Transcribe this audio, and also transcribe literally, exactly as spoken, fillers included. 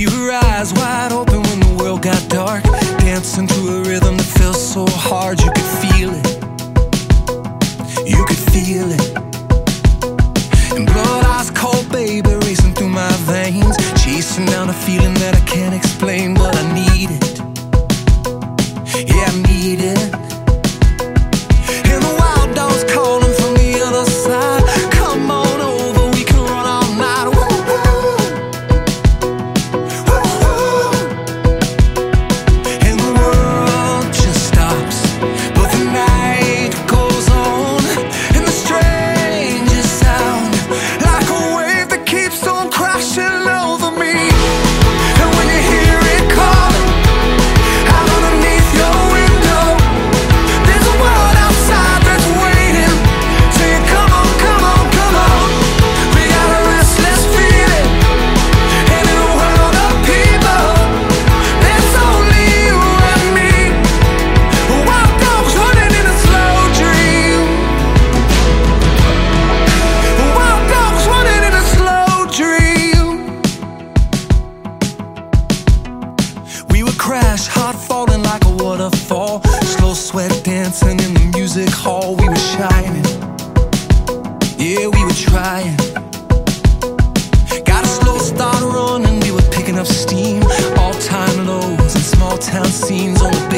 We were eyes wide open when the world got dark, dancing to a rhythm that felt so hard. You could feel it, you could feel it. And blood ice cold, baby, racing through my veins, chasing down a feeling that I can't explain, but I need it. Yeah, I need it. And the wild dogs calling from the other side. Come on over, we can run all night. Woo-hoo. Woo-hoo. And the world just stops, but the night goes on. And the strangest sound, like a wave that keeps on crashing over me. And when you hear it calling out underneath your window, there's a world outside that's waiting, saying come on, come on, come on. We got a restless feeling, and in a world of people, there's only you and me. Wild dogs running in a slow dream. Wild dogs running in a slow dream. We would crash, heart falling like a waterfall, slow sweat dancing in the music hall. We were shining, yeah, we were trying. Got a slow start running, we were picking up steam. All-time lows and small town scenes on the